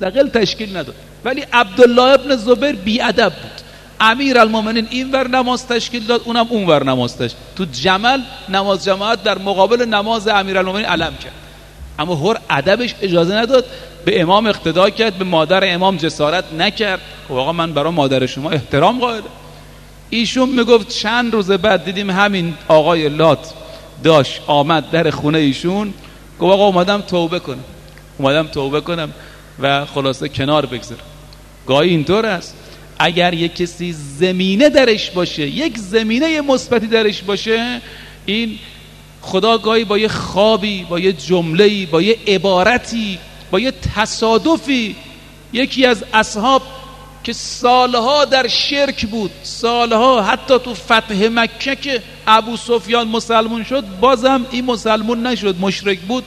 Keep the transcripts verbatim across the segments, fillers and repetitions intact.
مستقل تشکیل نداد. ولی عبدالله ابن زبیر بی‌ادب بود. امیرالمومنین این ور نماز تشکیل داد، اونم اون ور نماز تشکیل. تو جمل نماز جماعت در مقابل نماز امیرالمومنین علم کرد. اما هر ادبش اجازه نداد، به امام اقتدا کرد، به مادر امام جسارت نکرد. خب آقا من برای مادر شما احترام قائلم. ایشون میگفت چند روز بعد دیدیم همین آقای لات داشت آمد در خونه ایشون، گفت آقا اومدم توبه کنم اومدم توبه کنم و خلاصه کنار بگذارم. گاهی اینطور است اگر یک کسی زمینه درش باشه، یک زمینه مثبتی درش باشه، این خدا گاهی با یه خوابی، با یه جمله‌ای، با یه عبارتی، با یه تصادفی، یکی از اصحاب که سالها در شرک بود، سالها حتی تو فتح مکه که ابو سفیان مسلمون شد بازم این مسلمون نشد، مشرک بود،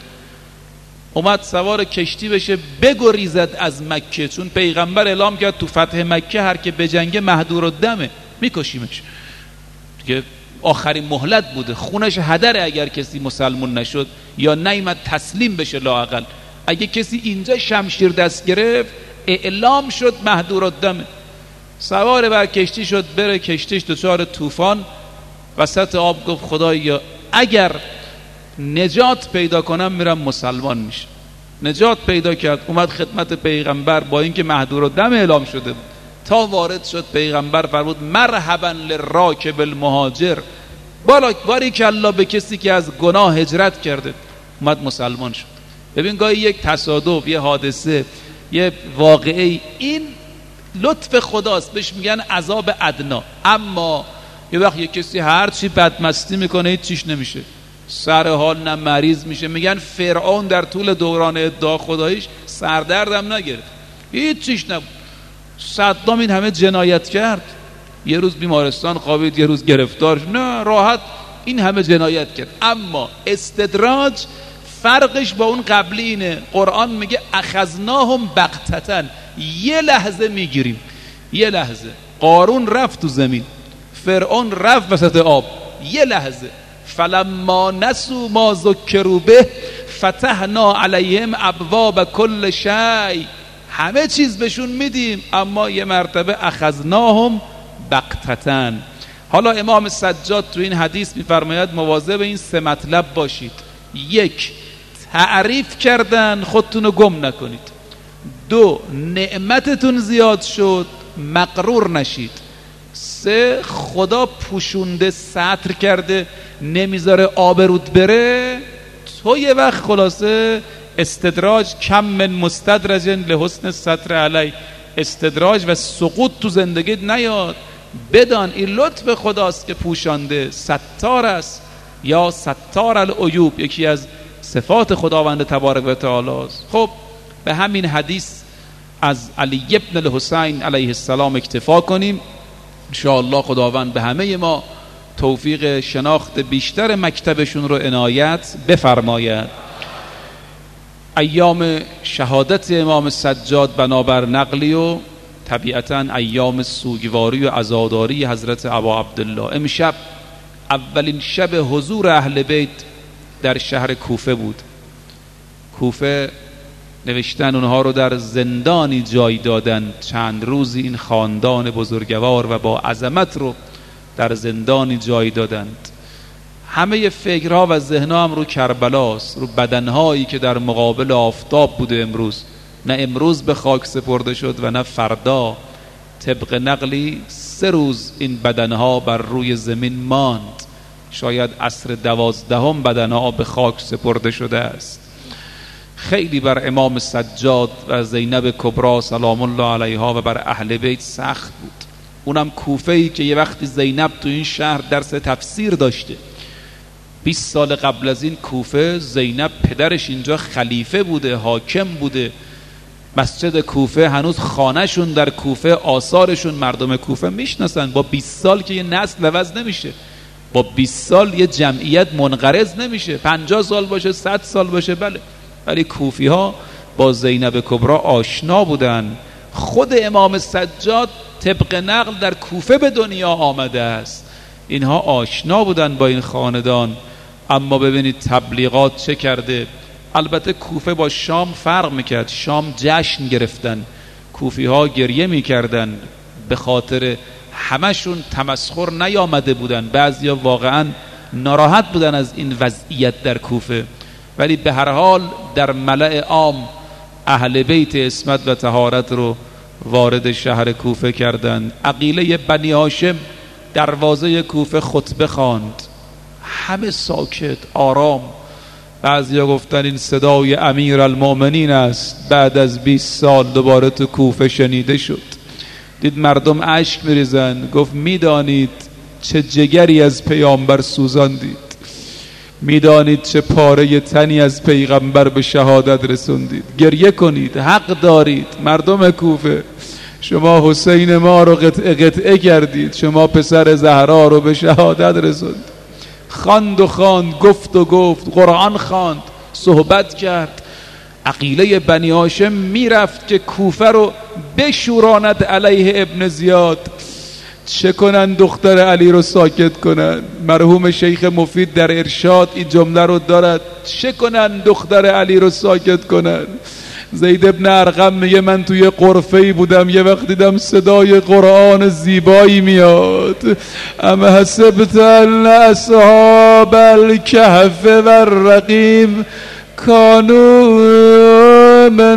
اومد سوار کشتی بشه بگریزد از مکه، چون پیغمبر اعلام کرد تو فتح مکه هر که بجنگه مهدور الدمه، میکشیمش دیگه، آخرین مهلت بوده، خونش هدره اگر کسی مسلمون نشد یا نیامد تسلیم بشه. لااقل اگه کسی اینجا شمشیر دست گرفت اعلام شد مهدور الدمه. سوار بر کشتی شد بره، کشتیش دچار طوفان، وسط آب گفت خدایا اگر نجات پیدا کنم میرم مسلمان میشه. نجات پیدا کرد، اومد خدمت پیغمبر با اینکه مهدور الدم اعلام شده بود. تا وارد شد پیغمبر فرمود مرحبا للراکب المهاجر، باریکالله به کسی که از گناه هجرت کرده، اومد مسلمان شد. ببین گاهی یک تصادف، یه حادثه، یه واقعه، این لطف خداست، بهش میگن عذاب ادنا. اما یه وقت یه کسی هر چی بدمستی میکنه هیچ چیش نمیشه، سر حال نه مریض میشه. میگن فرعون در طول دوران ادعا خداییش سردردم نگرفت، هیچ چیش نبود. صدام این همه جنایت کرد، یه روز بیمارستان خوابید، یه روز گرفتار، نه راحت این همه جنایت کرد. اما استدراج فرقش با اون قبلی اینه، قرآن میگه اخذناهم بغتة، یه لحظه میگیریم، یه لحظه. قارون رفت تو زمین، فرعون رفت وسط آب، یه لحظه. فلما نسوا ما ذکروا به فتحنا علیهم ابواب کل شیء، همه چیز بهشون میدیم اما یه مرتبه اخذناهم بغتة. حالا امام سجاد تو این حدیث میفرماید مواظب این سه مطلب باشید. یک، تعریف کردن خودتون رو گم نکنید. دو، نعمتتون زیاد شد مغرور نشید. سه، خدا پوشونده ستر کرده نمیذاره آبرود بره، تو یه وقت خلاصه استدراج کم من مستدرج لحسن ستر علی، استدراج و سقوط تو زندگیت نیاد. بدان این لطف خداست که پوشانده، ستار است، یا ستار العیوب یکی از صفات خداوند تبارک و تعالی است. خب به همین حدیث از علی ابن الحسین علیه السلام اکتفا کنیم. انشاءالله خداوند به همه ما توفیق شناخت بیشتر مکتبشون رو عنایت بفرماید. ایام شهادت امام سجاد بنابر نقلی و طبیعتاً ایام سوگواری و عزاداری حضرت ابا عبدالله. امشب اولین شب حضور اهل بیت در شهر کوفه بود. کوفه نوشتن اونها رو در زندانی جای دادن، چند روزی این خاندان بزرگوار و با عظمت رو در زندانی جای دادند. همه فکرها و ذهنها هم رو کربلاست، رو بدنهایی که در مقابل آفتاب بوده امروز. نه امروز به خاک سپرده شد و نه فردا. طبق نقلی سه روز این بدنها بر روی زمین ماند، شاید عصر دوازدهم بدنها به خاک سپرده شده است. خیلی بر امام سجاد و زینب کبری سلام الله علیها و بر اهل بیت سخت بود. اونم کوفه‌ای که یه وقتی زینب تو این شهر درس تفسیر داشته. بیست سال قبل از این کوفه زینب پدرش اینجا خلیفه بوده، حاکم بوده. مسجد کوفه هنوز خانهشون در کوفه، آثارشون مردم کوفه میشناسن. با بیست سال که یه نسل عوض نمیشه، با بیست سال یه جمعیت منقرض نمیشه. پنجاه سال باشه، صد سال باشه، بله. ولی کوفی ها با زینب کبری آشنا بودن. خود امام سجاد طبق نقل در کوفه به دنیا آمده است. اینها آشنا بودن با این خاندان. اما ببینید تبلیغات چه کرده. البته کوفه با شام فرق میکرد. شام جشن گرفتن، کوفی ها گریه میکردن به خاطر همشون تمسخر نیامده بودن، بعضیا واقعا ناراحت بودن از این وضعیت در کوفه، ولی به هر حال در ملأ عام اهل بیت عصمت و طهارت رو وارد شهر کوفه کردند. عقیله بنی هاشم دروازه کوفه خطبه خواند، همه ساکت آرام. بعضیا گفتن این صدای امیر المؤمنین است، بعد از بیست سال دوباره تو کوفه شنیده شد. دید مردم اشک میریزن، گفت میدانید چه جگری از پیامبر سوزاندید، میدانید چه پاره تنی از پیغمبر به شهادت رسوندید، گریه کنید، حق دارید. مردم کوفه شما حسین ما رو قطعه قطعه کردید، شما پسر زهرا رو به شهادت رسوندید. خواند و خواند، گفت و گفت، قرآن خواند، صحبت کرد. عقیله بنی هاشم میرفت که کوفه رو بشوراند علیه ابن زیاد. چه کنن دختر علی رو ساکت کنن؟ مرحوم شیخ مفید در ارشاد این جمله رو دارد، چه کنن دختر علی رو ساکت کنن؟ زید ابن ارقم میگه من توی قرفه‌ای بودم، یه وقت دیدم صدای قرآن زیبایی میاد. ام حسبت ان اصحاب الکهف والرقیم کانوا من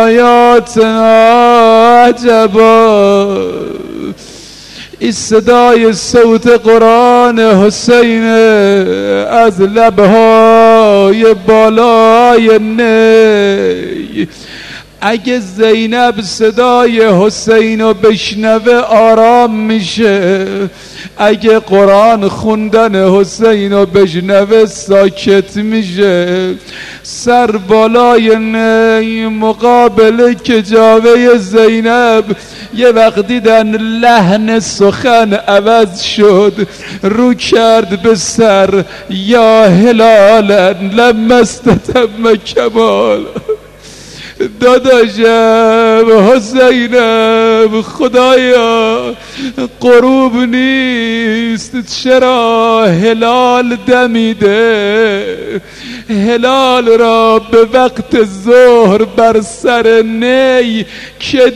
آیاتنا عجبا. این صدای صوت قرآن حسین از لبهای بالای نی. اگه زینب صدای حسین رو بشنوه آرام میشه، اگه قرآن خوندن حسین رو بشنوه ساکت میشه. سر بالای نی مقابل کجاوه زینب یه وقت دیدن لحن سخن عوض شد، رو کرد به سر یا هلالا لما استتم کمال. داداشم حسینم خدایا غروب نیست، چرا هلال دمیده؟ هلال را به وقت ظهر بر سر نی که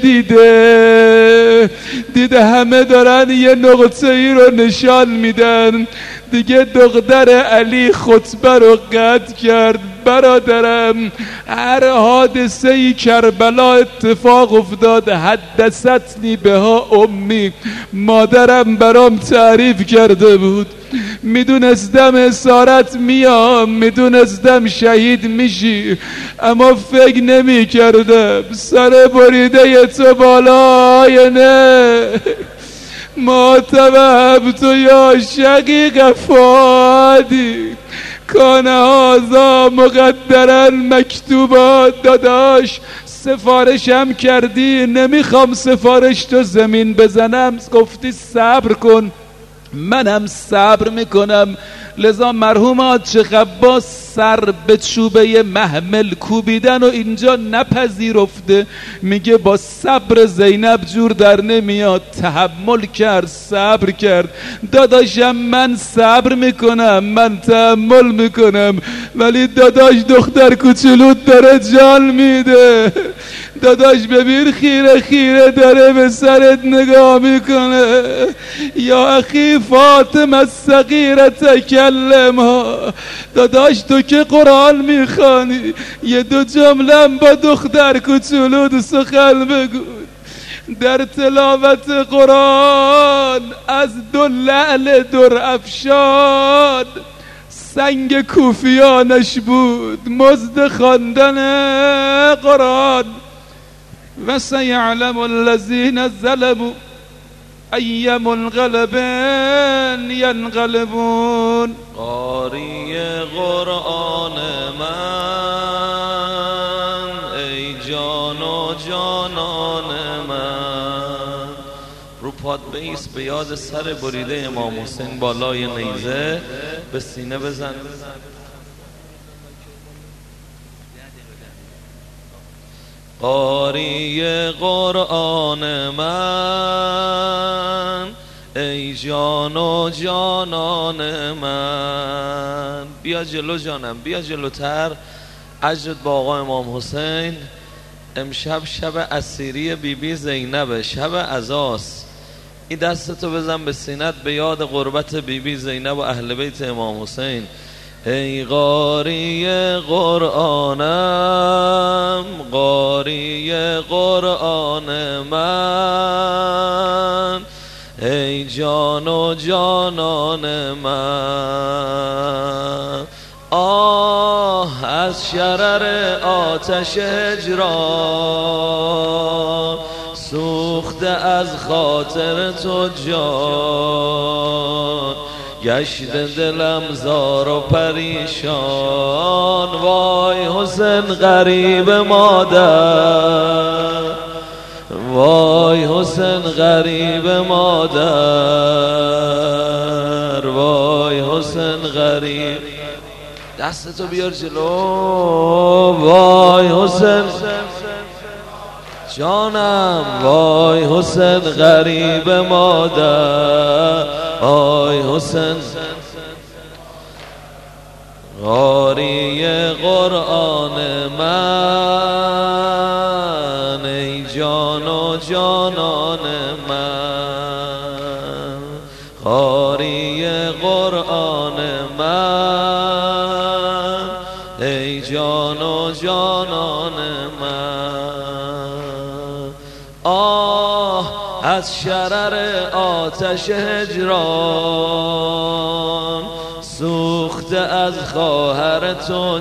دیده؟ دیده همه دارن یه نقطه ای رو نشان میدن، دیگه دختر علی خطبه رو قطع کرد. برادرم هر حادثه ای کربلا اتفاق افتاد، حدثتنی بها امی، مادرم برام تعریف کرده بود، میدونستم اسارت میام، میدونستم شهید میشی، اما فکر نمی کردم سر بریده تو بالای نه. ما توهبت یا شقیق فادی کان هذا مقدرا مکتوبا. داداش سفارشم کردی، نمیخوام سفارش تو زمین بزنم، گفتی صبر کن، منم صبر میکنم. لذا مرحوم حاج عباس سر به چوبه محمل کوبیدن و اینجا نپذیرفته، میگه با صبر زینب جور در نمیاد، تحمل کرد، صبر کرد. داداشم من صبر میکنم، من تحمل میکنم، ولی داداش دختر کوچولوت داره جان میده. داداش ببین خیره خیره داره به سرت نگاه میکنه. یا اخی فاطمه الصغیره تکلمها. داداش تو که قرآن میخوانی، یه دو جمله با دختر کوچولوت سخن بگو. در تلاوت قرآن از دو لعل در افشان سنگ کوفیانش بود مزد خواندن قرآن. و سیعلم الذین ظلموا ای منقلب ینقلبون. قاری قرآن من ای جان و جانان من، رو پاد بیس به یاد سر بریده امام حسین بالای نیزه، به سینه بزن. قاری قرآن من ای جان و جانان من. بیا جلو جانم، بیا جلوتر. اجرت با آقا امام حسین. امشب شب اسیری بی بی زینب، شب عزاست. این دستتو بزن به سینت به یاد قربت بی بی زینب و اهل بیت امام حسین. ای قاری قرآنم، قاری قرآن من، ای جان و جانان من. آه از شرر آتش هجران، سوخته از خاطر تو جان، گشت دلم زار و پریشان. وای حسین غریب مادر، وای حسین غریب مادر، وای حسین غریب. دستتو بیار جلو. وای حسین جانم، وای حسین غریب مادر، وای حسین قاری قرآن من، ای جان و جانان من، قاری قرآن من، ای جان و جانان من. آه از شرر آتش هجران، سوخته از خواهر تو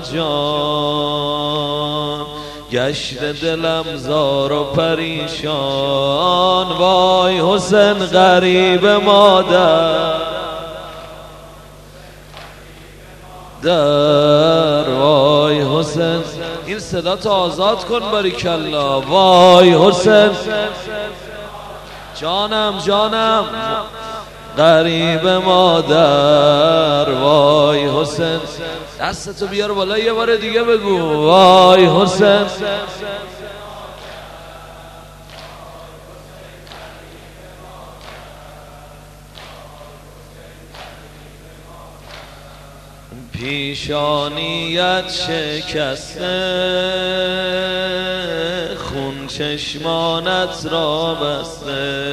جان، گشت دلم زار و پریشان. وای حسین غریب مادر در، وای حسین. این صدا تو آزاد کن باریکالله. وای حسین جانم جانم غریب مادر، وای حسین. دستتو بیار بالا یه بار دیگه بگو. وای حسین پیشانیت شکسته، خون چشمانت را بسته،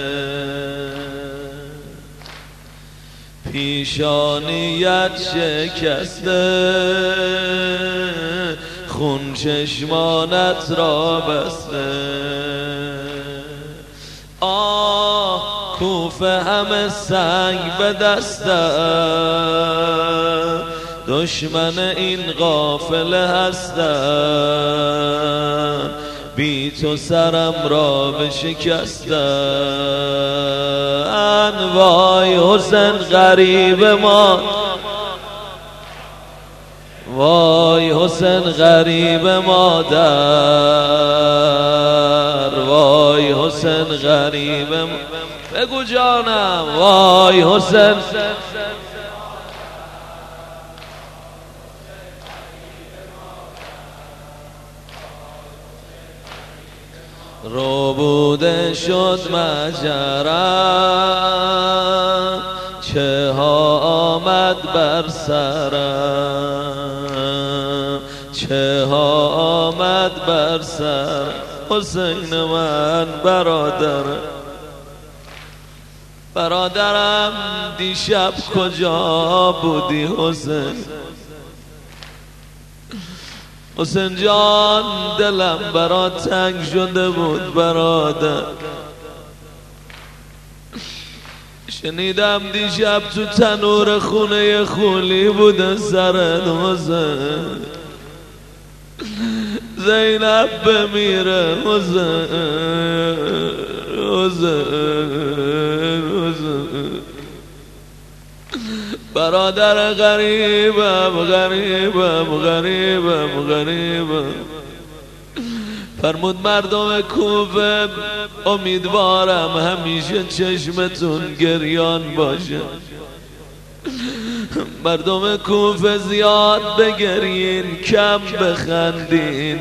پیشانیت شکسته، خون چشمانت را بسته. آه کوفه همه سنگ به دستم، دشمن این قافله هستم، بی تو سرم را بشکستن. وای حسین غریب ما، وای حسین غریب مادر، وای حسین غریب ما. بگو جانم. وای حسین رو بوده شد مجرم، چه ها آمد بر سرم، چه ها آمد بر سرم. حسین من برادرم، برادرم دیشب کجا بودی حسین؟ حسین جان دلم برات تنگ شده بود برادر، شنیدم دیشب تو تنور خونه خولی بوده سرت حسین، زینب بمیره حسین، حسین، حسین. برادر غریبم غریبم غریبم غریبم. فرمود مردم کوفه امیدوارم همیشه چشمتون گریان باشه. مردم کوفه زیاد بگرین کم بخندین.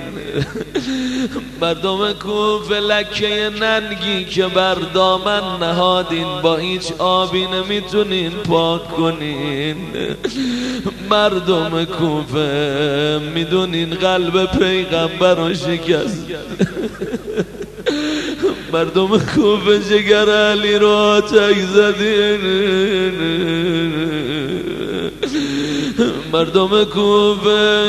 مردم کوفه لکه ننگی که بر دامن نهادین با هیچ آبی نمیتونین پاک کنین. مردم کوفه میدونین قلب پیغمبر رو شکست. مردم کوفه جگر علی رو آتش زدین. مردم کوفه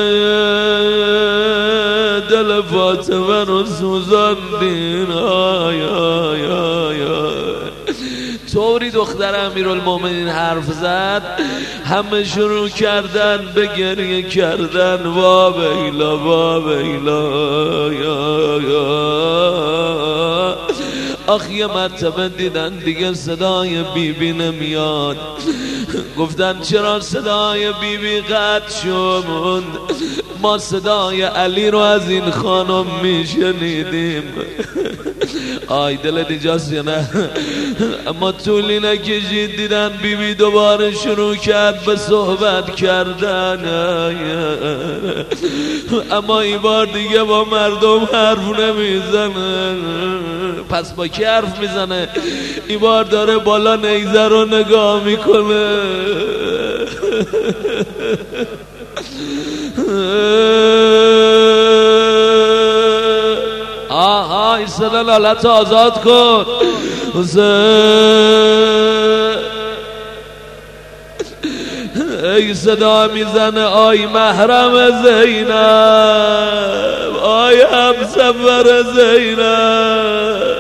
دل فاطمه رو سوزاندین. آی آی آی آی. طوری دختر امیرالمومنین حرف زد همه شروع کردن به گریه کردن. وا ویلا وا ویلا یا یا. آخ یه مرتبه دیدن دیگه صدای بیبی نمیاد. گفتن چرا صدای بیبی قطع شد؟ ما صدای علی رو از این خانم میشنیدیم. آی دلت اینجاست یا نه؟ اما طولی نکشید دیدن بیبی دوباره شروع کرد به صحبت کردن. اما این بار دیگه با مردم حرف نمیزنه. پس با کی حرف میزنه؟ این بار داره بالا نیزه رو نگاه میکنه. آها این صدا لالت آزاد کن. ای صدا میزنه آی محرم زینب، آی همسفر زینب.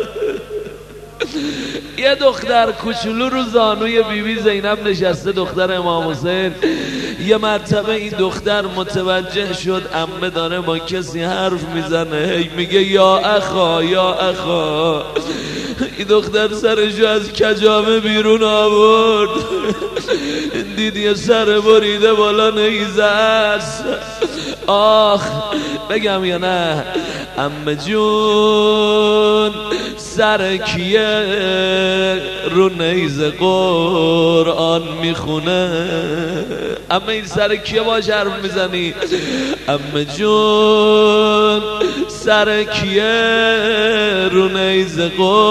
یه دختر کوچولو رو زانوی بیبی زینب نشسته، دختر امام حسین. یه مرتبه این دختر متوجه شد عمه داره با کسی حرف میزنه، هی میگه یا اخا یا اخا. این دختر سرشو از کجاوه بیرون آورد، دید یه سر بریده بالا نیزه است. آخ بگم یا نه عمه جون سر کیه رو نیزه قرآن میخونه؟ عمه این سر کیه باش حرف میزنی؟ عمه جون سر کیه رو نیزه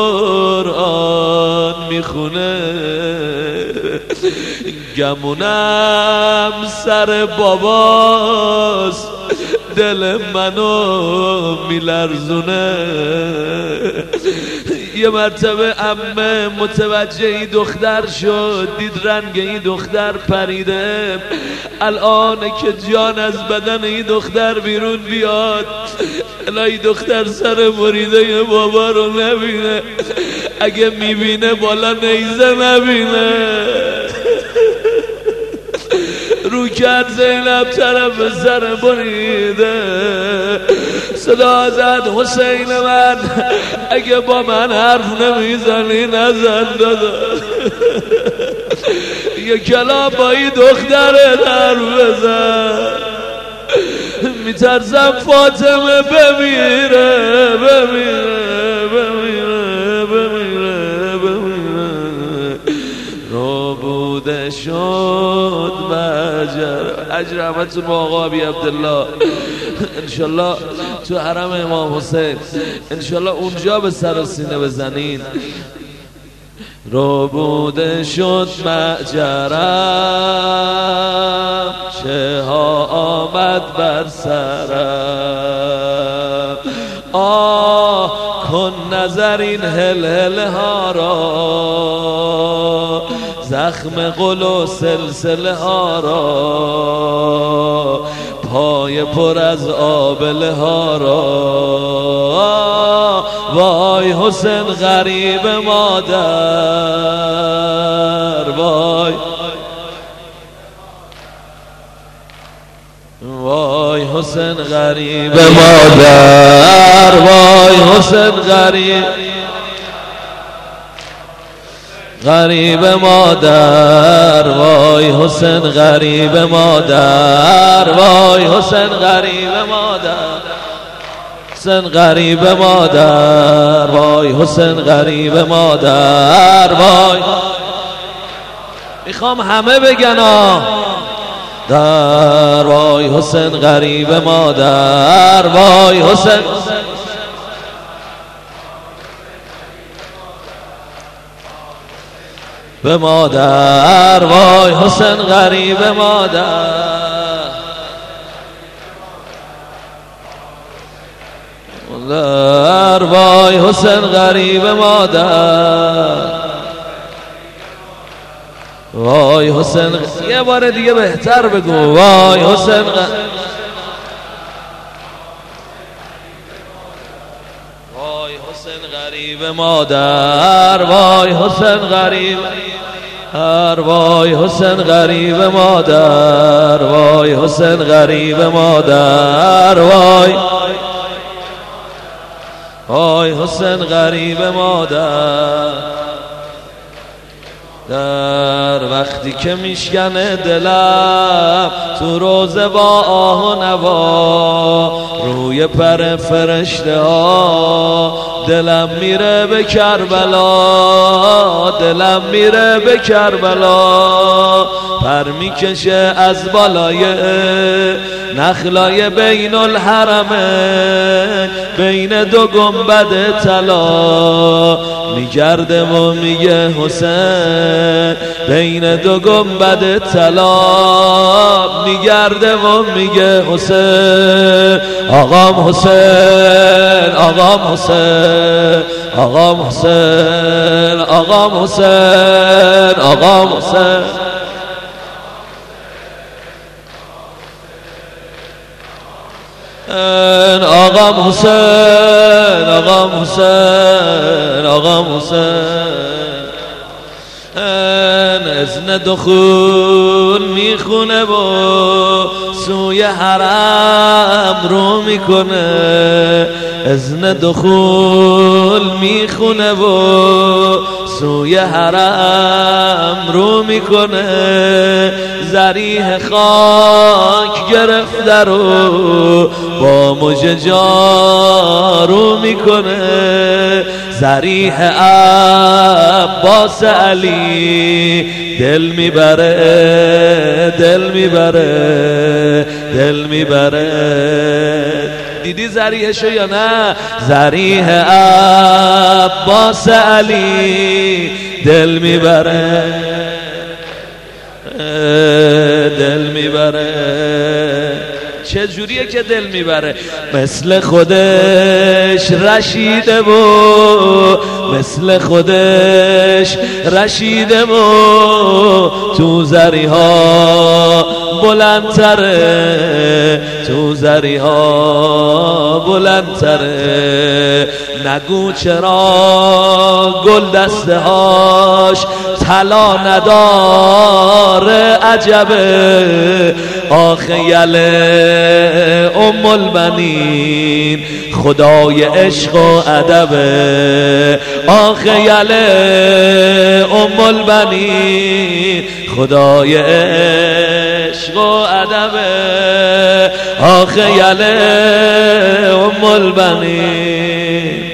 قرآن میخونه؟ گمونم سر باباست دل منو میلرزونه. یه مرتبه عمه متوجه این دختر شد، دید رنگ این دختر پریده، الان که جان از بدن این دختر بیرون بیاد. الهی دختر سر بریده بابا رو نبینه، اگه میبینه بالا نیزه نبینه. رو کرد زینب طرف سر بریده، صدا زد حسین من اگه با من حرف نمیزنی نزن دادا. یه کلام با این دخترت حرف بزن، میترسم فاطمه بمیره بمیره بمیره بمیره بمیره. رو بوده شد مجر. اجر رحمتون با آقا ابی عبدالله انشالله تو حرم امام حسین، انشالله اونجا به سر و سینه بزنین. رو بوده شد مجرم چه ها آمد بر سرم. آه کن نظر این هل هل ها را، زخم قل و سلسله ها را، پای پر از آبله ها را. وای حسین غریب مادر، وای وای حسین غریب مادر، وای حسین غریب غریب مادر، وای حسین غریب مادر، وای حسین غریب مادر، حسین غریب مادر، وای حسین غریب مادر، وای. میخوام همه بگن در وای حسین غریب مادر، وای حسین. به مادر، وای حسین غریب مادر، مادر وای حسین غریب مادر، وای حسین غ... یه بار دیگه بهتر بگو، وای حسین غ... وای حسین غریب مادر، وای حسین غریب هر، وای حسین غریب مادر، وای حسین غریب مادر، وای وای حسین غریب مادر. در وقتی که میشکنه دلم تو روزه با آه و نوا، روی پر فرشته ها دلم میره به کربلا، دلم میره به کربلا، پر میکشه از بالای نخلای بین الحرمین، بین دو گنبد طلا، میگرده و میگه حسین بین دو گنبد طلا، میگرده و میگه حسین آقام حسین، آقام حسین، آقام حسین، آقام حسین، آقام حسین. آقام حسین، آقام حسین، آقام حسین، اذن دخول میخونه و سوی حرم رو میکنه، اذن دخول میخونه و سوی حرم رو میکنه، ذریح خاک گرفته رو با مژه جارو میکنه، ذریح عباس علی دل میبره، دل میبره، دل میبره. دیدی ذریحشو یا نه؟ ذریح عباس علی دل میبره، دل میبره. چه جوریه که دل میبره؟ مثل خودش رشیده و مثل خودش رشیده و تو زریها بلندتره، تو زریها بلندتره. نگو چرا گل دسته هاش طلا نداره، عجبه آخه یله ام البنین خدای عشق و ادبه، آخه یله ام البنین خدای عشق و ادبه، آخه یله ام البنین.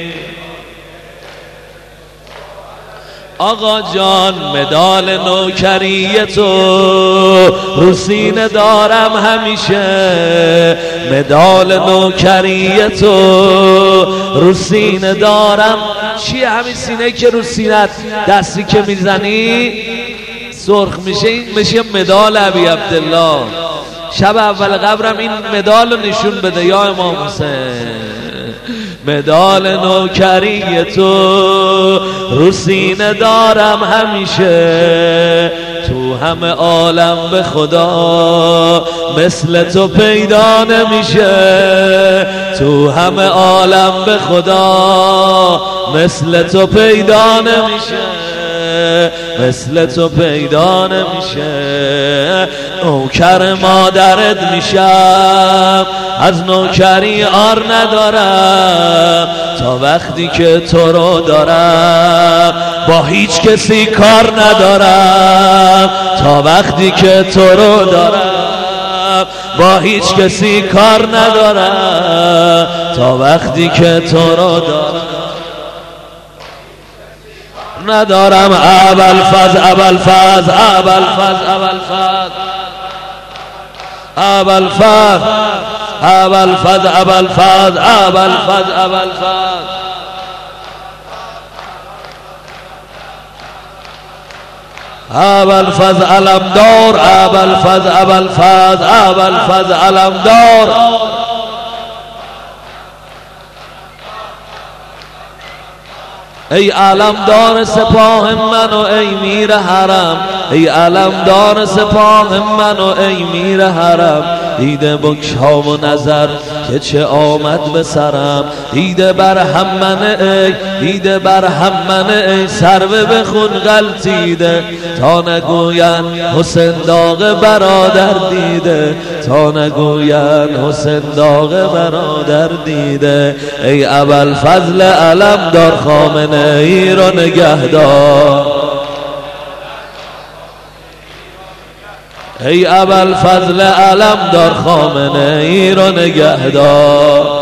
آقا جان مدال نوکری تو رو سینه دارم همیشه، مدال نوکری تو رو سینه دارم. چیه همین سینه که رو سینت دستی که میزنی سرخ میشه؟ این میشه مدال ابی عبدالله. شب اول قبرم این مدال رو نشون بده یا امام حسین. مدال نوکری تو رو سینه دارم همیشه، تو همه عالم به خدا مثل تو پیدا نمیشه، تو همه عالم به خدا مثل تو پیدا نمیشه، مثل تو پیدا نمیشه. نوکر مادرت میشم، از نوکری آر ندارم، تا وقتی که تو رو دارم با هیچ کسی کار ندارم، تا وقتی که تو رو دارم با هیچ کسی کار ندارم، تا وقتی که تو رو دارم ندارم. ابوالفضل ابوالفضل ابوالفضل ابوالفضل ابوالفضل ابوالفضل ابوالفضل ابوالفضل ابوالفضل ابوالفضل علمدار، ابوالفضل ابوالفضل ابوالفضل علمدار. ای علمدار سپاه من و ای میر حرم، ای علمدار سپاه من و ای میر حرم. دیده بکشا و نظر که چه آمد به سرم، دیده بر هم من ای، دیده بر هم من ای. سرو به خون غلطیده تا نگوین حسین داغ برادر دیده، تا نگوین حسین داغ برادر دیده. ای ابوالفضل علمدار خامنه ای رو نگهدار، ای ابوالفضل علمدار خامنه ای رو نگهدار.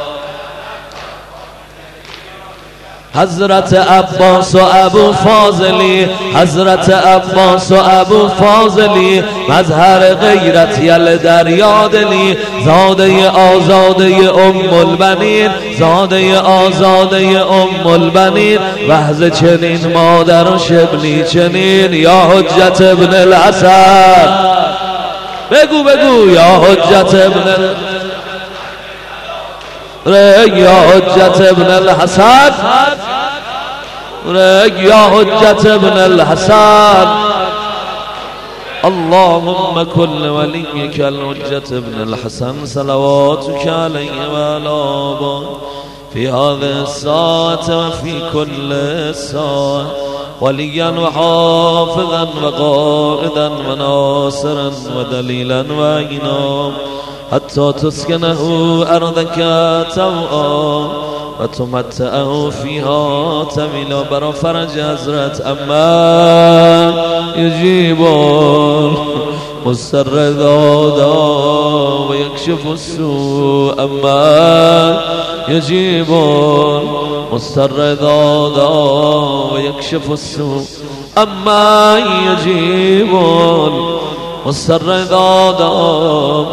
حضرت عباس و ابو فاضلی، حضرت عباس و ابو فاضلی. مظهر غیرت یل دریا دلی، زاده آزاده ام البنین، زاده آزاده ام البنین. وحز چنین مادر و شبلی چنین، یا حجت ابن الحسن. بگو بگو یا حجت ابن ره، یا حجت ابن الحسن، ره یا حجت ابن الحسن. اللهم كل وليك الحجة ابن الحسن صلواتك عليه وعلى آبائه في هذه الساعة وفي كل ساعة، وليا وحافظا وقائدا وناصرا ودليلا وعينا، حتى تسكنه أرضك توعا وتمتعه فيها طويلا. برا فرج حضرت اما يجيب مستر دادا ويكشف السوء، اما يجيب مستر دادا ويكشف السوء، اما يجيب مستر دادا.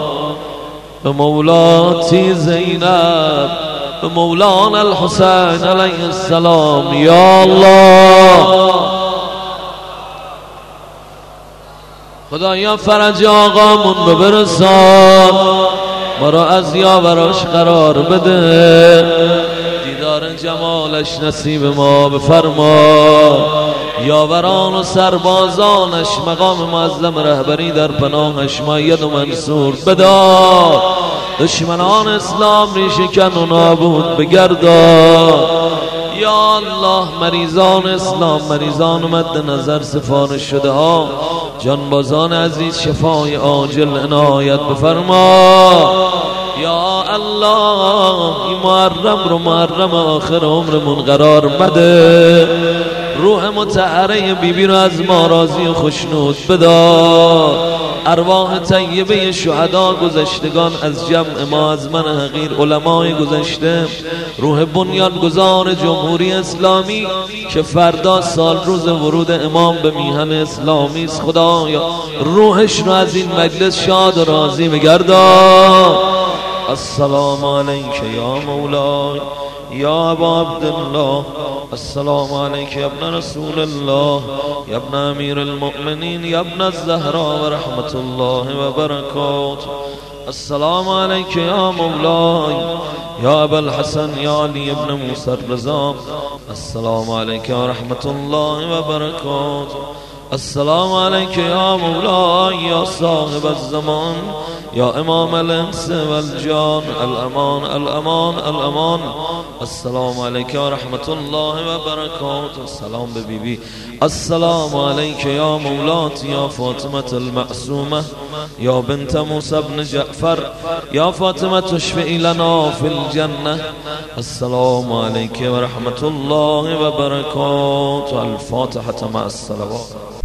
بمولاتي زينب بمولانا الحسين عليه السلام. یا الله خدایا فرج آقامون رو برسان، ما را از یاوراش قرار بده، دیدار جمالش نصیب ما بفرما. یاوران و سربازانش مقام معظم رهبری در پناهش مؤید و منصور بدار، دشمنان اسلام ریشه کن و نابود بگردان. یا الله مریضان اسلام، مریضان مد نظر سفارش شده ها، جانبازان عزیز شفای عاجل عنایت بفرما. یا الله این محرم رو محرم آخر عمرمون قرار مده، روح مطهره بیبی رو از ما راضی و خشنود بدار. ارواح طیبه شهدا گذشتگان از جمع ما، از من حقیر علمای گذشته، روح بنیانگذار جمهوری اسلامی که فردا سال روز ورود امام به میهن اسلامی است، خدایا روحش رو از این مجلس شاد و راضی بگردان. السلام علیک یا مولای یا ابا عبدالله، السلام علیک یا ابن رسول الله، یا ابن امیر المؤمنین، یا ابن الزهراء و رحمت الله و برکاته. السلام علیک یا مولای یا ابا الحسن یا علی ابن موسی الرضا، السلام علیک و رحمت الله و برکاته. السلام علیک یا مولاي یا صاحب الزمان یا امام الانس والجان، الامان الامان الامان. السلام علیک و رحمت الله و برکاته. السلام به بی بی. السلام علیک یا مولاتی یا فاطمة المعصومة یا بنت موسی بن جعفر یا فاطمة تشفعی لنا فی الجنة. السلام علیک و رحمت الله و برکاته. الفاتحة مع الصلوات.